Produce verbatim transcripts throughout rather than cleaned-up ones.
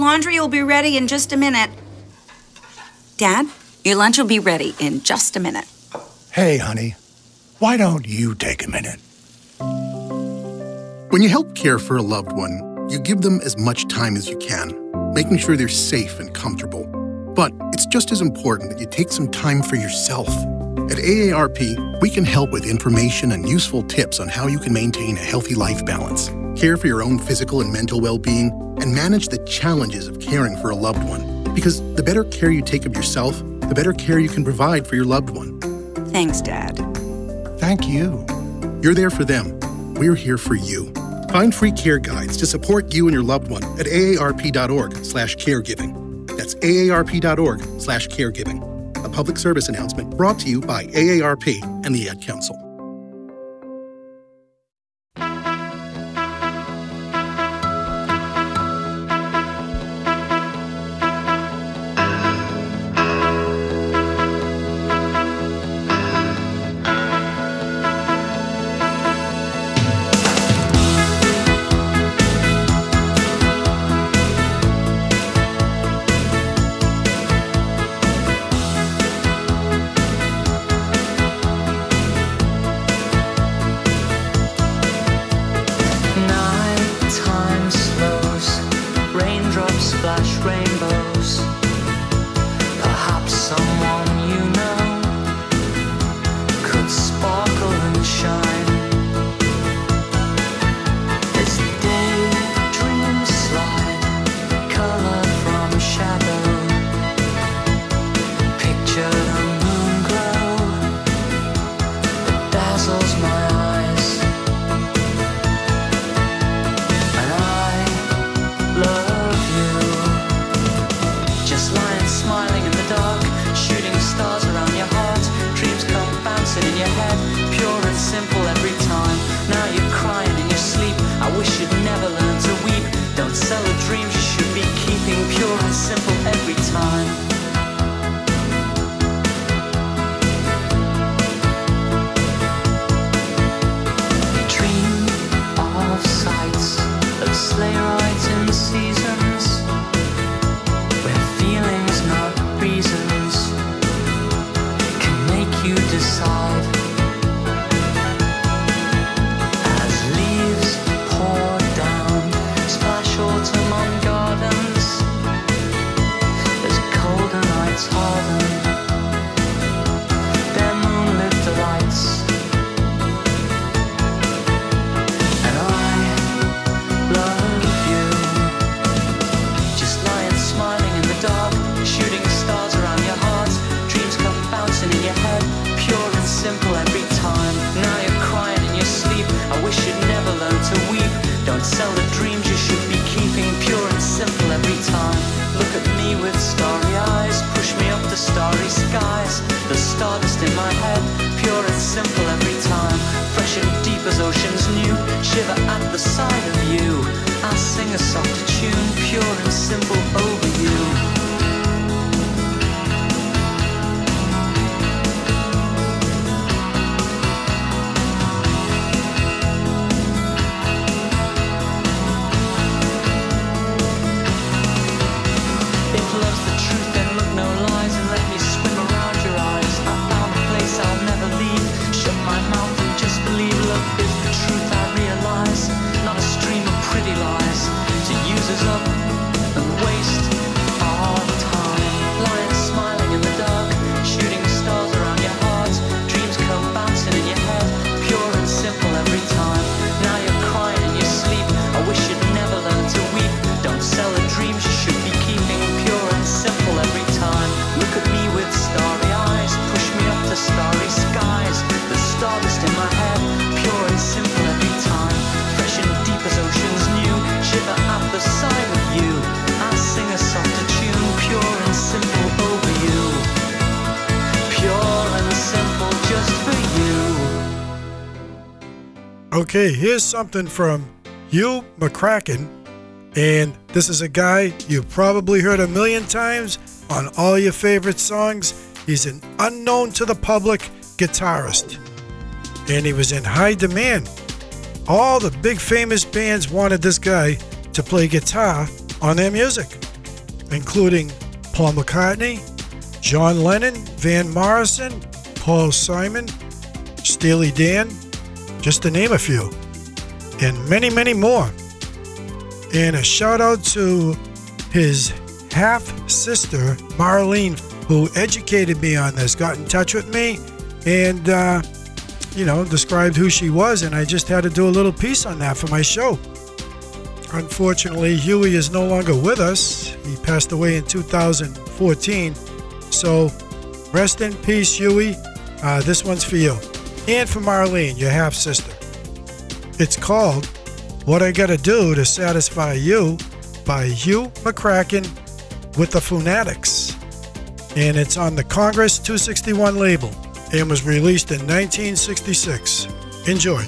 laundry will be ready in just a minute. Dad, your lunch will be ready in just a minute. Hey, honey, why don't you take a minute? When you help care for a loved one, you give them as much time as you can, making sure they're safe and comfortable. But it's just as important that you take some time for yourself. At A A R P, we can help with information and useful tips on how you can maintain a healthy life balance, care for your own physical and mental well-being, and manage the challenges of caring for a loved one. Because the better care you take of yourself, the better care you can provide for your loved one. Thanks, Dad. Thank you. You're there for them. We're here for you. Find free care guides to support you and your loved one at aarp.org slash caregiving. That's aarp.org slash caregiving. A public service announcement brought to you by A A R P and the Ad Council. Okay, here's something from Hugh McCracken, and this is a guy you've probably heard a million times on all your favorite songs. He's an unknown to the public guitarist, and he was in high demand. All the big famous bands wanted this guy to play guitar on their music. including Paul McCartney, John Lennon, Van Morrison, Paul Simon, Steely Dan, just to name a few, and many, many more. And a shout out to his half-sister, Marlene, who educated me on this, got in touch with me, and, uh, you know, described who she was, and I just had to do a little piece on that for my show. Unfortunately, Huey is no longer with us. He passed away in two thousand fourteen. So, rest in peace, Huey. Uh, this one's for you. And for Marlene, your half-sister. It's called What I Gotta Do to Satisfy You by Hugh McCracken with the Funatics. And it's on the Congress two sixty-one label and was released in nineteen sixty-six. Enjoy.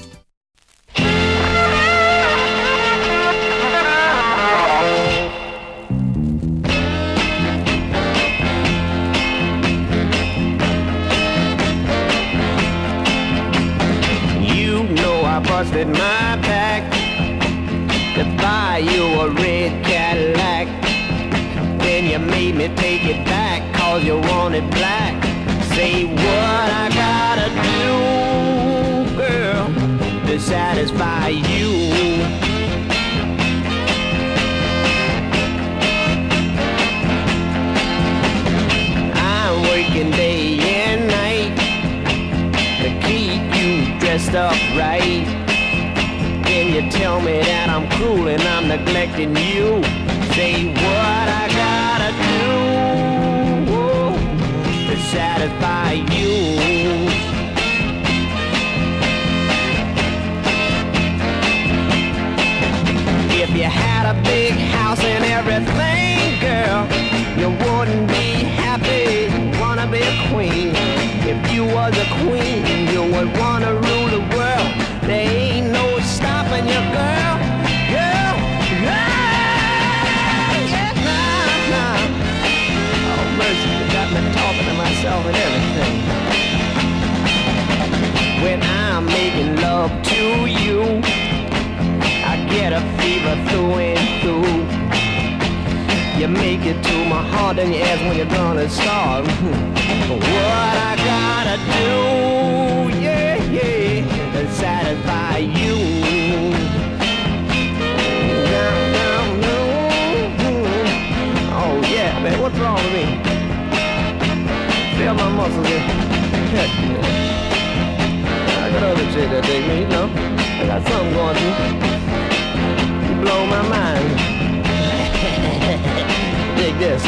Busted my back to buy you a red Cadillac. Then you made me take it back cause you wanted black. Say what I gotta do, girl, to satisfy you. I'm working day and night to keep you dressed up right. Then you tell me that I'm cruel and I'm neglecting you. Say what I gotta do, oh, to satisfy you. If you had a big house and everything, girl, you wouldn't be happy, wanna be a queen. If you was a queen, you would wanna rule the world. There ain't no stopping you, girl, girl, girl, yeah, nah, nah. Oh, mercy, you got me talking to myself and everything. When I'm making love to you, I get a fever through and through. You make it to my heart and you ask when you're gonna start. What I gotta do, yeah, yeah, to satisfy you. No, no, no. Oh yeah, man, what's wrong with me? Feel my muscles in. I got other shit that dig me, you know. I got something going through. You blow my mind. Dig this.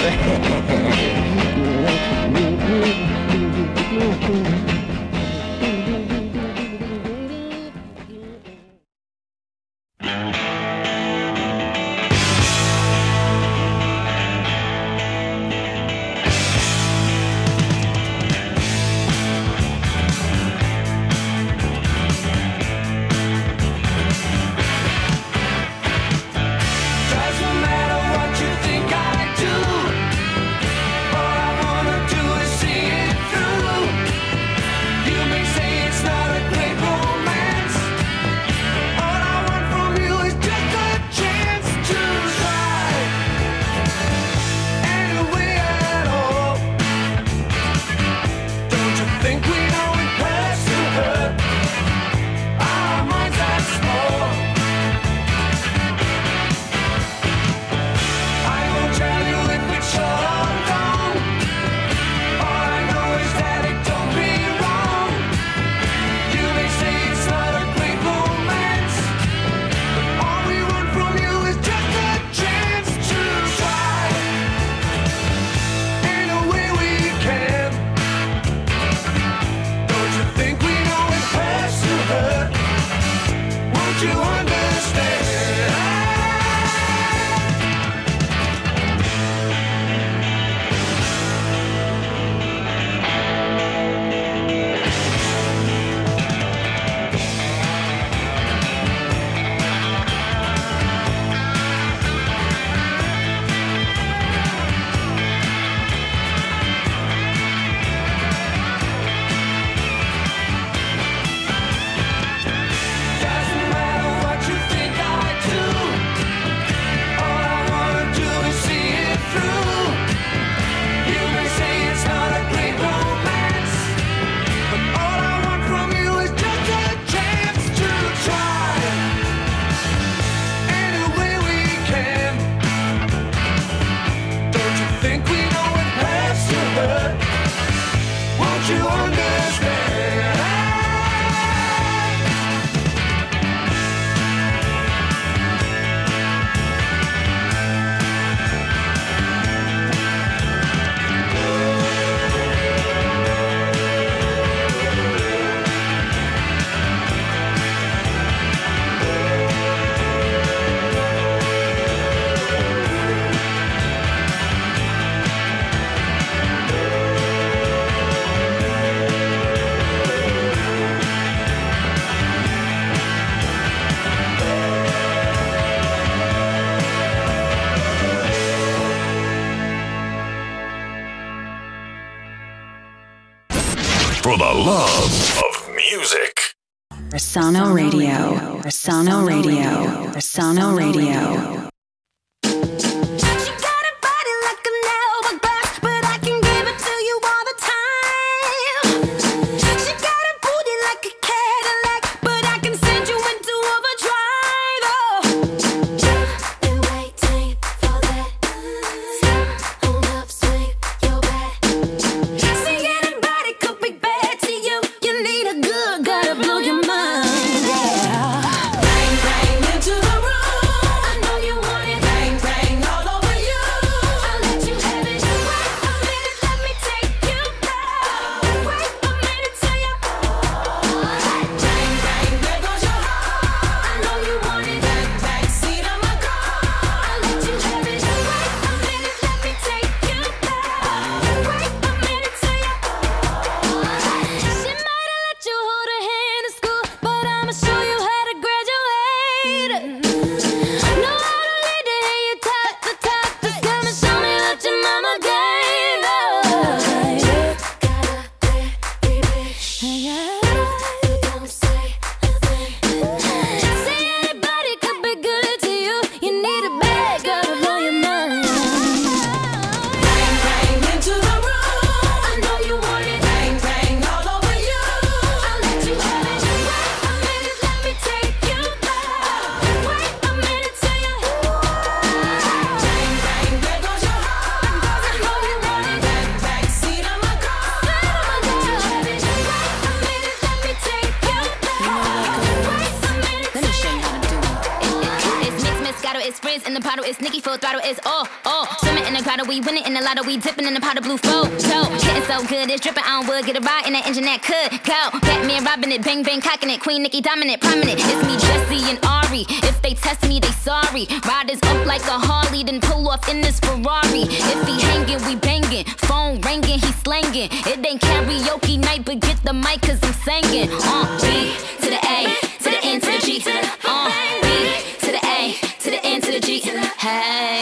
for the love of music. Rosano Radio. Rosano Radio. Rosano Radio. We winning in the lotto, we dipping in the pot of blue photo. Getting so good, it's dripping on wood. Get a ride in that engine that could go. Batman robbing it, bang bang cocking it. Queen Nicki dominant, prominent. It's me, Jesse and Ari. If they test me, they sorry. Riders up like a Harley, then pull off in this Ferrari. If he hanging, we banging. Phone ringing, he slanging. It ain't karaoke night, but get the mic 'cause I'm singing. Uh, B to the A, to the N to the G. Uh, B to the A, to the N to the G. Hey.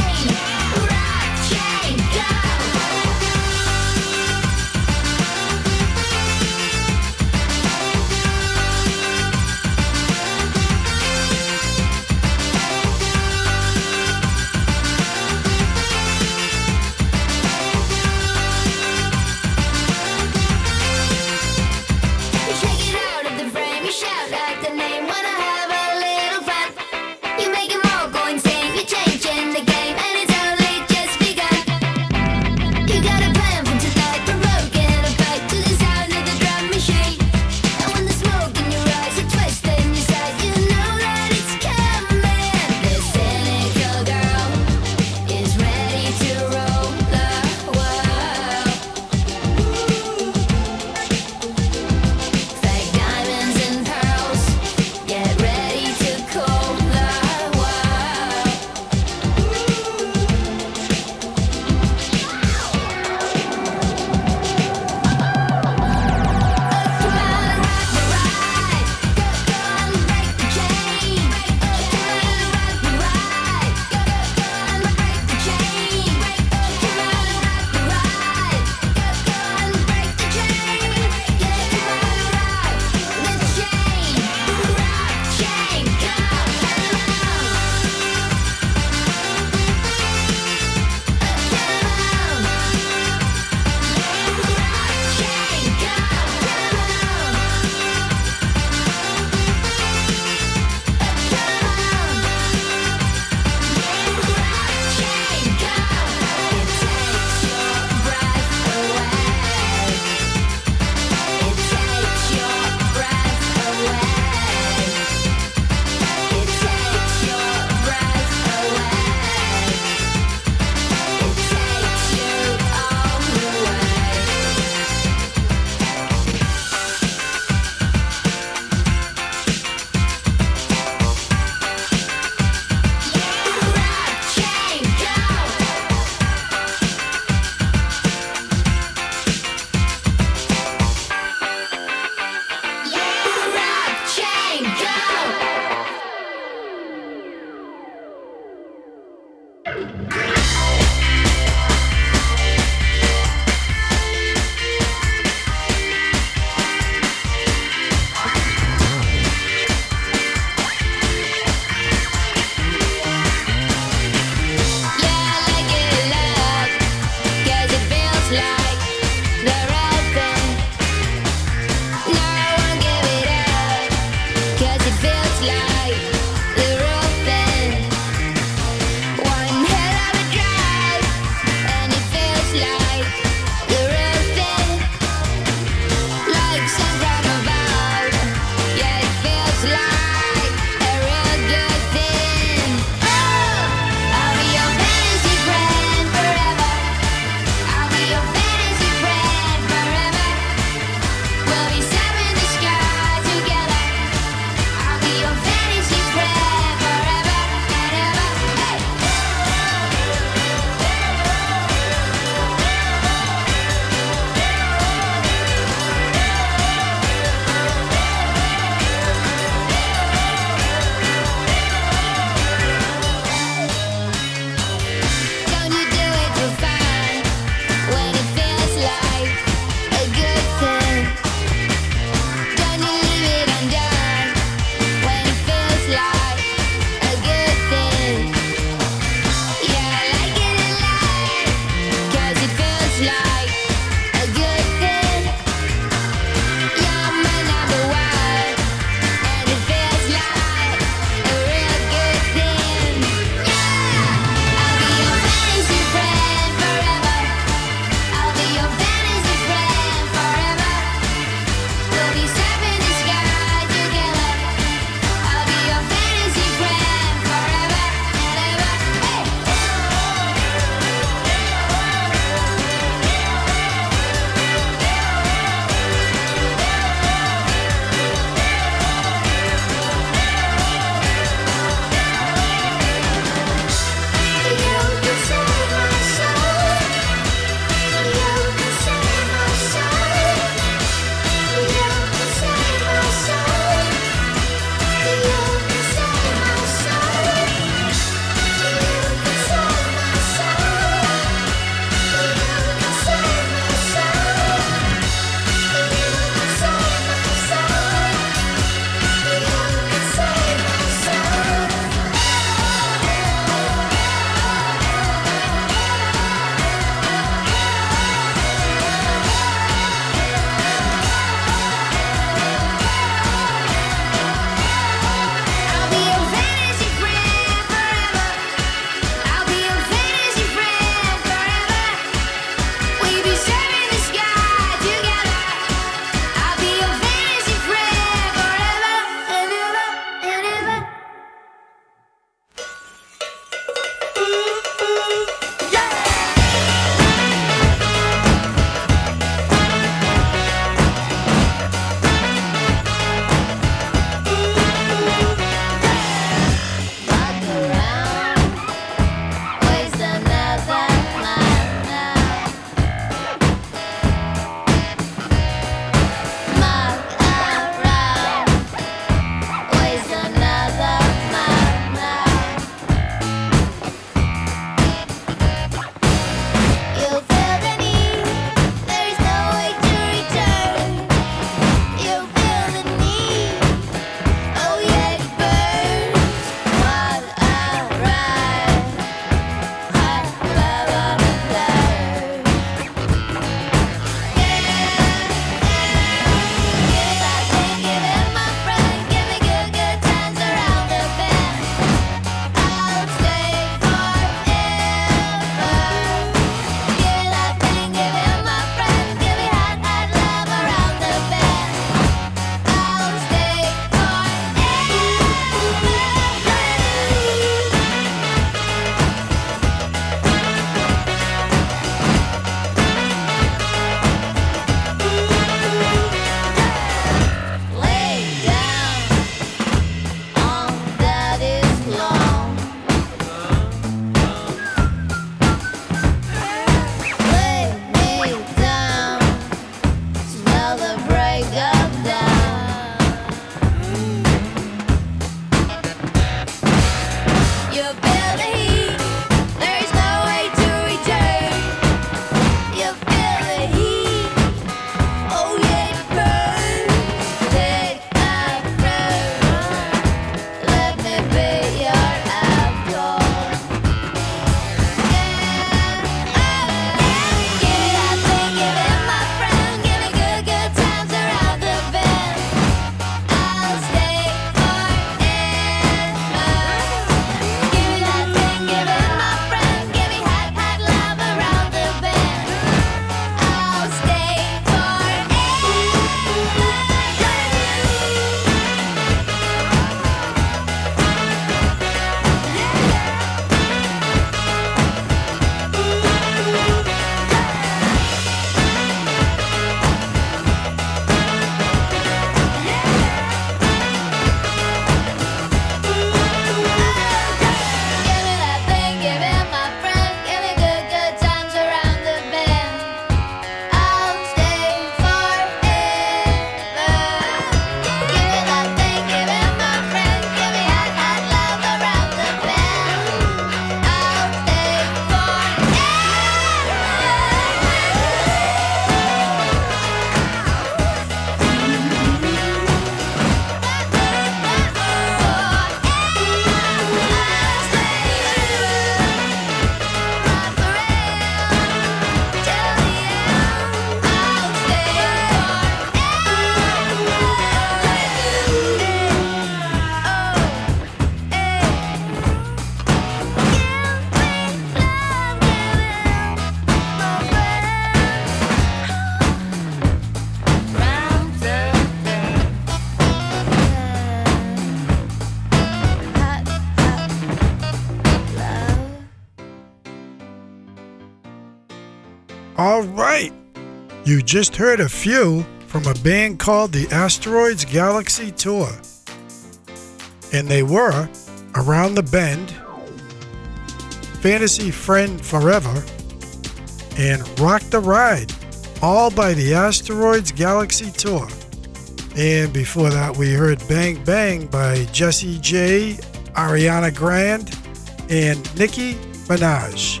All right. You just heard a few from a band called the Asteroids Galaxy Tour. And they were Around the Bend, Fantasy Friend Forever, and Rock the Ride, all by the Asteroids Galaxy Tour. And before that, we heard Bang Bang by Jessie J, Ariana Grande, and Nicki Minaj.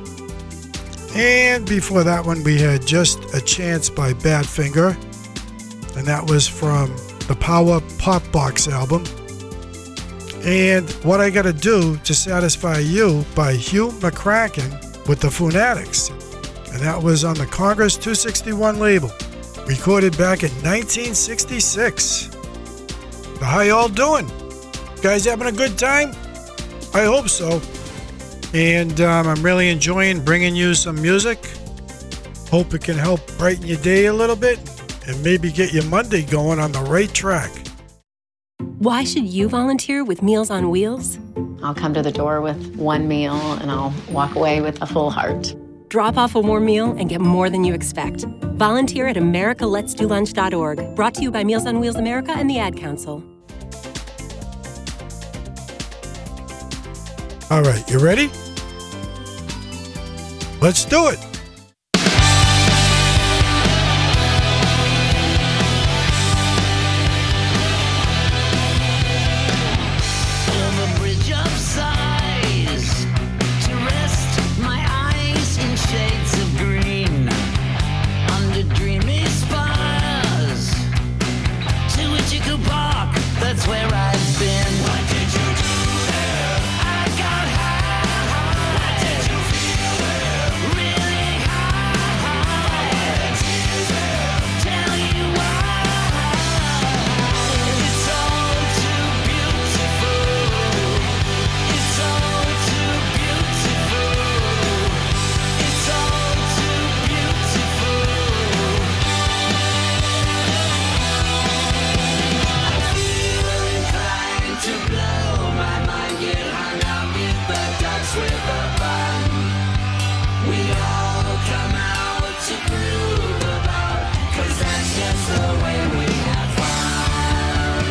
And before that one, we had Just a Chance by Badfinger, and that was from the Power Pop Box album. And What I Gotta Do to Satisfy You by Hugh McCracken with the Funatics, and that was on the Congress two sixty-one label, recorded back in nineteen sixty-six. So how y'all doing? Guys having a good time? I hope so. And um, I'm really enjoying bringing you some music. Hope it can help brighten your day a little bit and maybe get your Monday going on the right track. Why should you volunteer with Meals on Wheels? I'll come to the door with one meal and I'll walk away with a full heart. Drop off a warm meal and get more than you expect. Volunteer at america lets do lunch dot org. Brought to you by Meals on Wheels America and the Ad Council. All right, you ready? Let's do it. That's where I've been. What did you do there? I got high. What did you feel there? Really high. Tell you why. It's all too beautiful. It's all too beautiful. It's all too beautiful. To blow my mind, get hung up in the ducks with a bun. We all come out to groove about, 'cause that's just the way we have fun.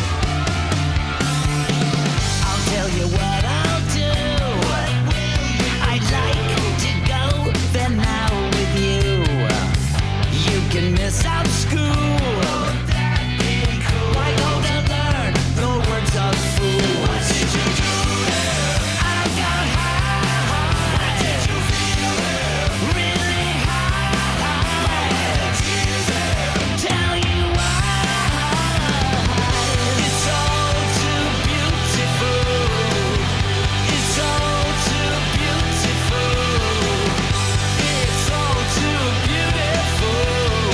I'll tell you what I'll do. What will you I'd like to go there now with you. You can miss out school. Why go to learn the words of fool? What did you do there? I got high. What did you feel there? Really high. Tell you why. It's all too beautiful. It's all too beautiful. It's all too beautiful.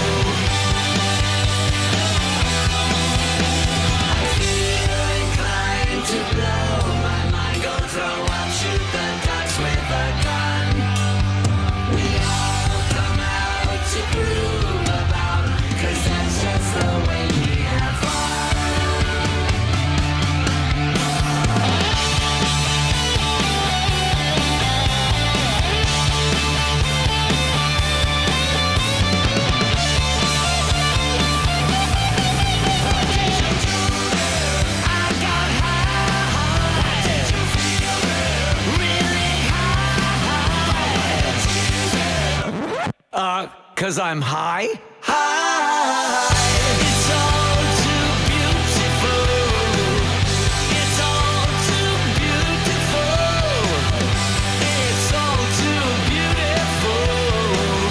To blow my mind, go throw up, shoot the ducks with a gun. We all come out to groove about, 'cause that's just the way we have fun. I got high. What did you feel there? Really high. Uh, 'cause I'm high? High. It's all too beautiful. It's all too beautiful. It's all too beautiful.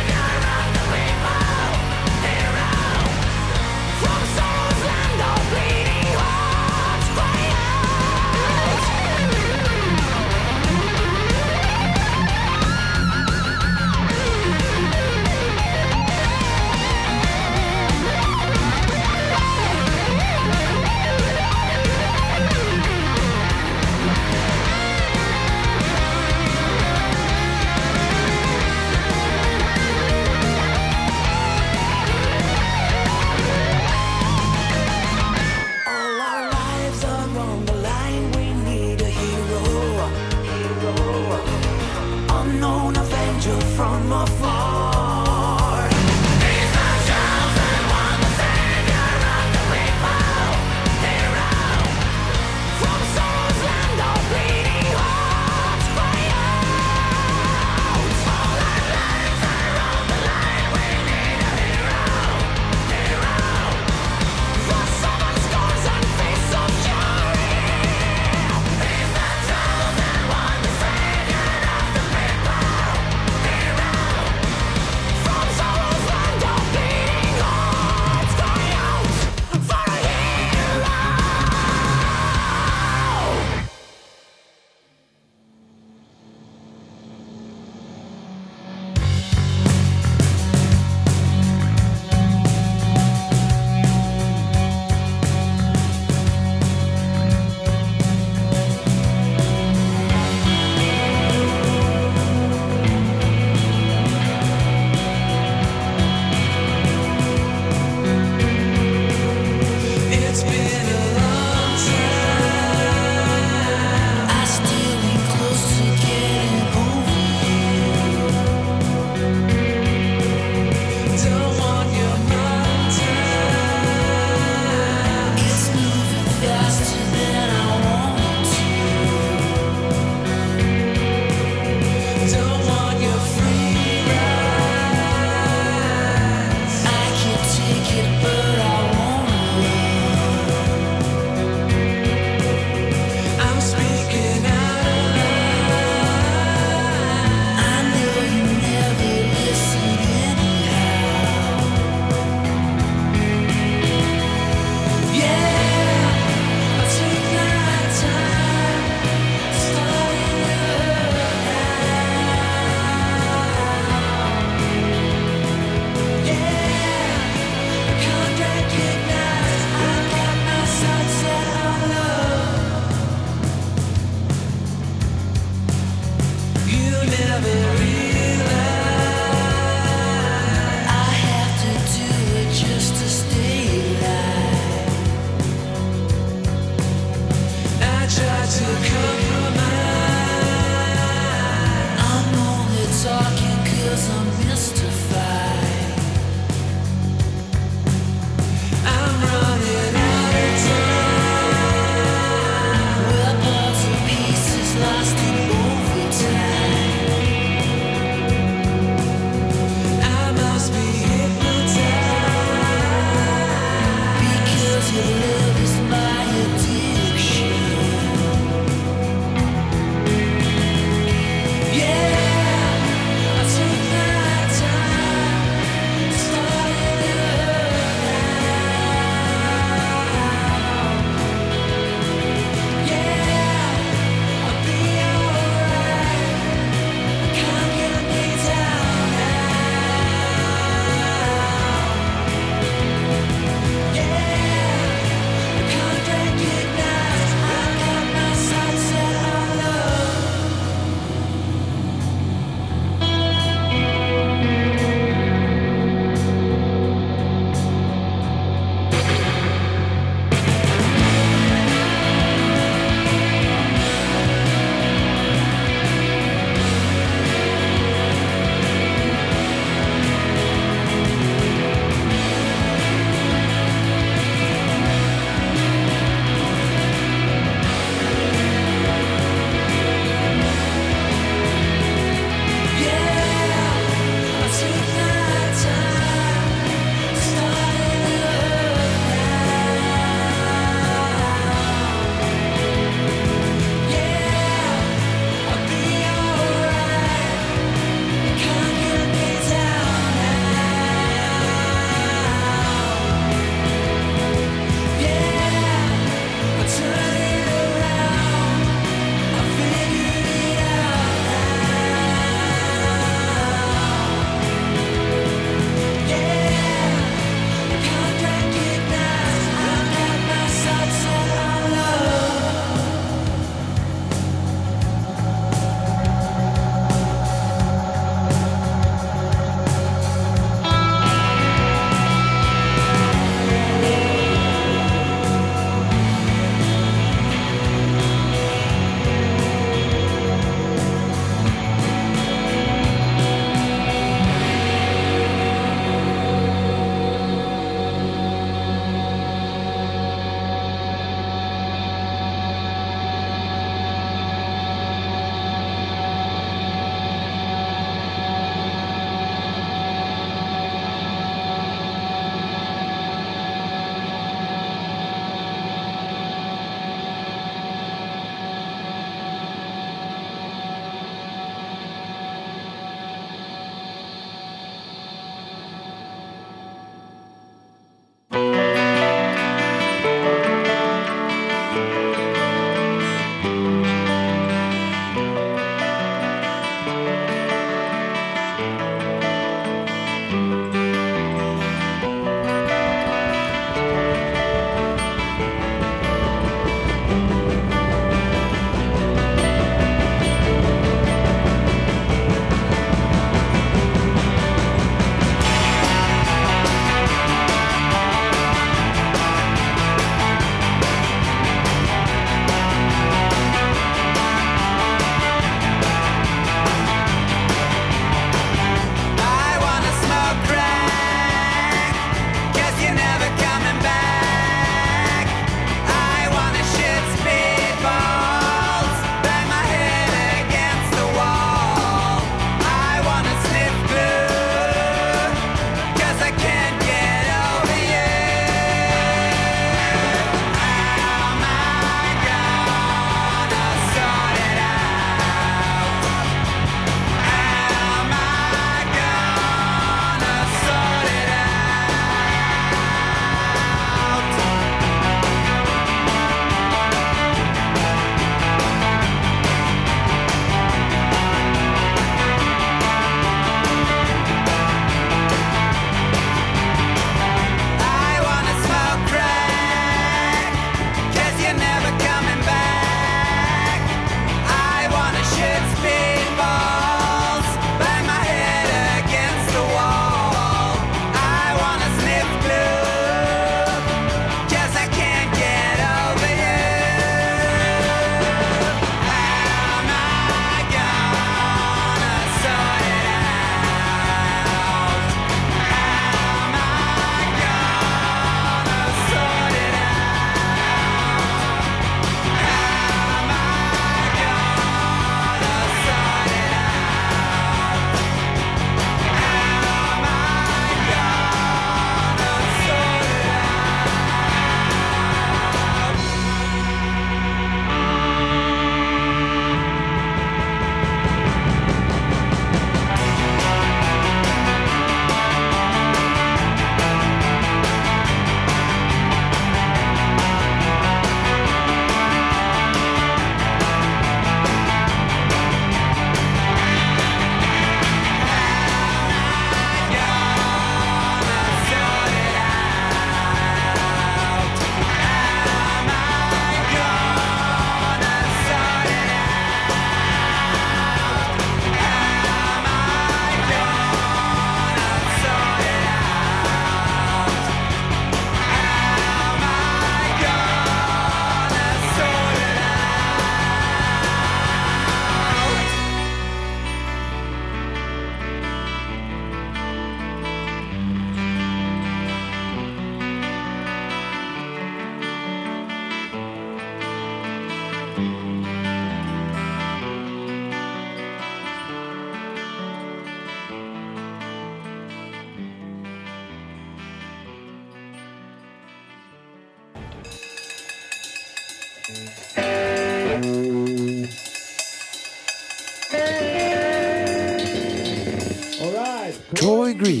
Troy Green.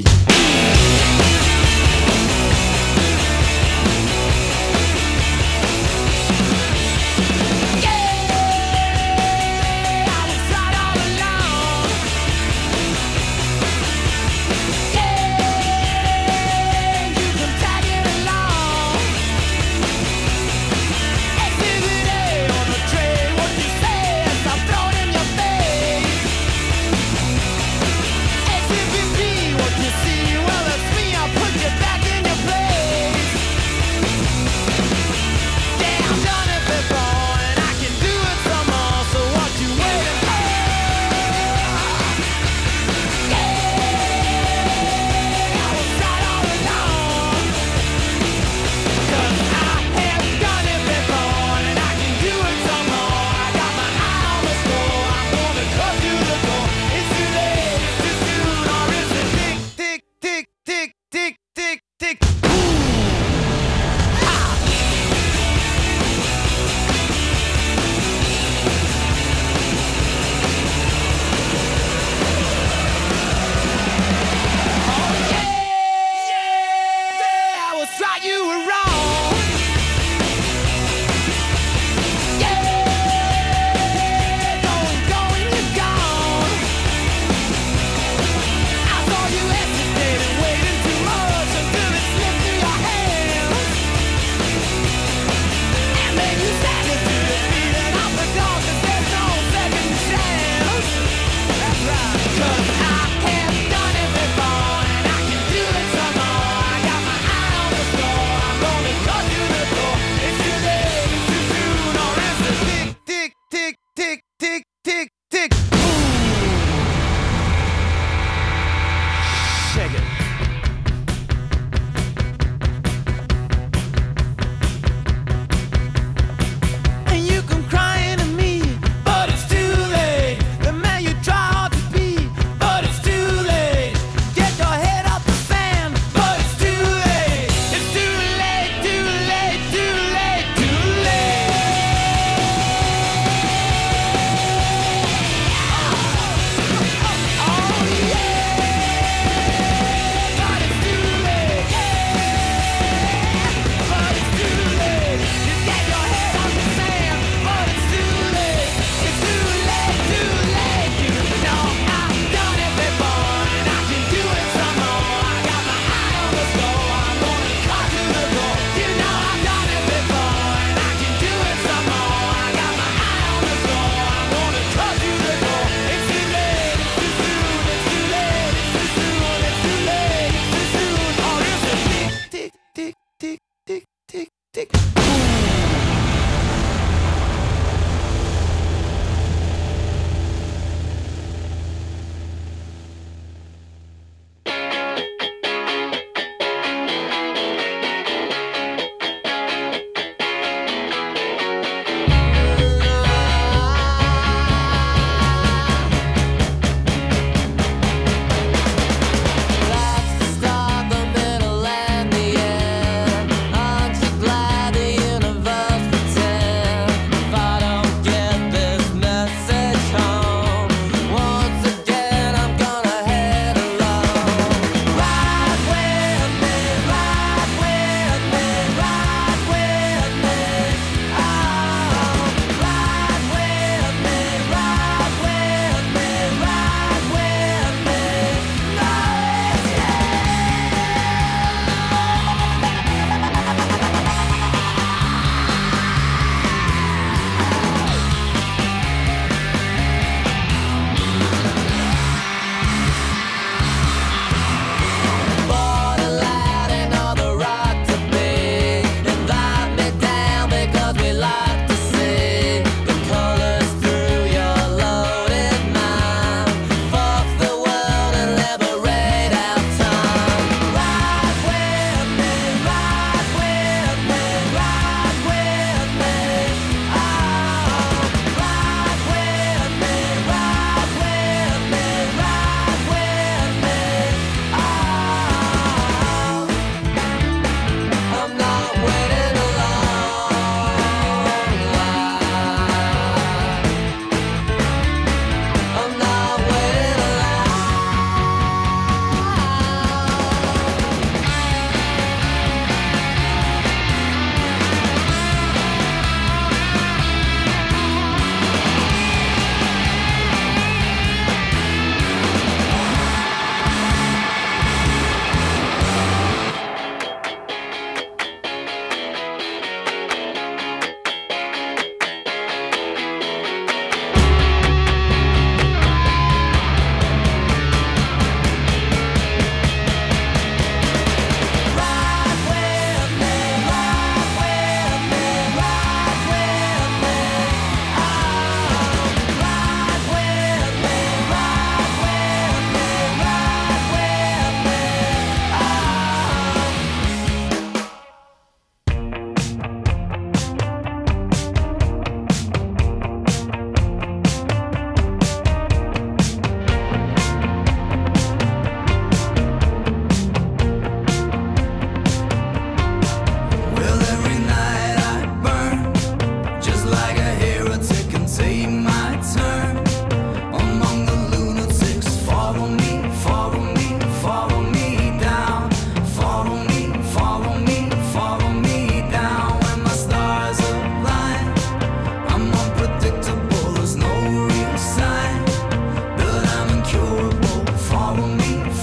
Well, it's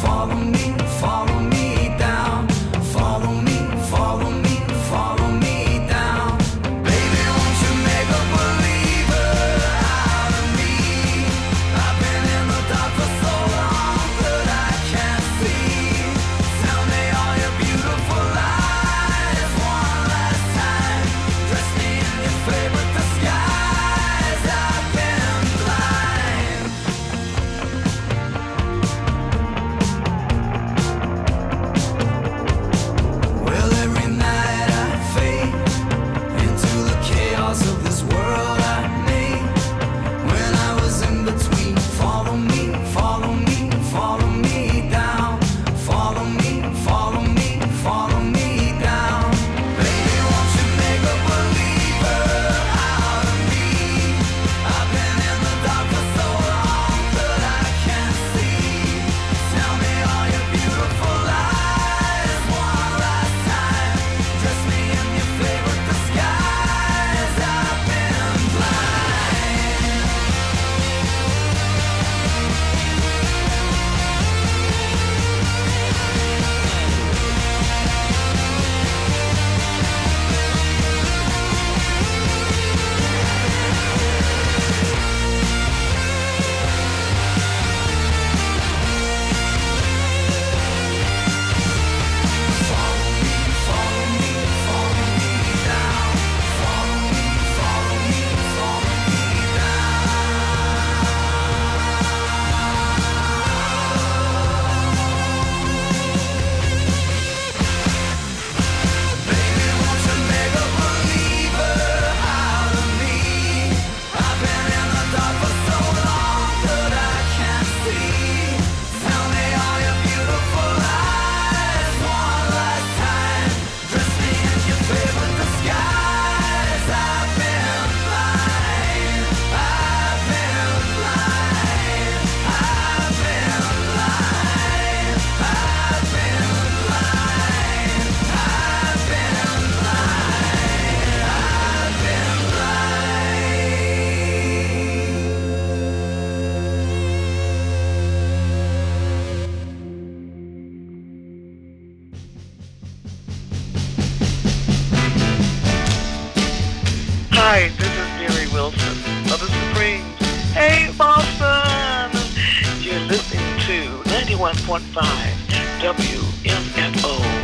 follow me, follow me down. Follow me, follow me, follow me down. Baby, won't you make a believer out of me? I've been in the dark for so long that I can't see. Tell me all your beautiful lies one last time. Dress me in your favorite disguise. I've been blind. Well, every night I fade into the chaos of this world I made. When I was in between, follow me, follow me, follow me down. Follow me, follow me, follow me down. Baby, won't you make a believer out of me? I've been in the dark for so long that I can't see. Tell me all your beautiful lies one last time. Dress me in your favorite disguise. I've been blind. Follow me, follow me, follow me down. Follow me, follow me, follow me down. Baby, won't you make a believer out of me? I've been in the dark for so long that I can't see. Tell me all your beautiful lies one last time. Dress me in your favorite disguise. I've been blind. I've been blind. I've been blind. I've been blind. I've been blind. I've been Hi, this is Mary Wilson of the Supremes. Hey, Boston! You're listening to ninety-one point five W M F O.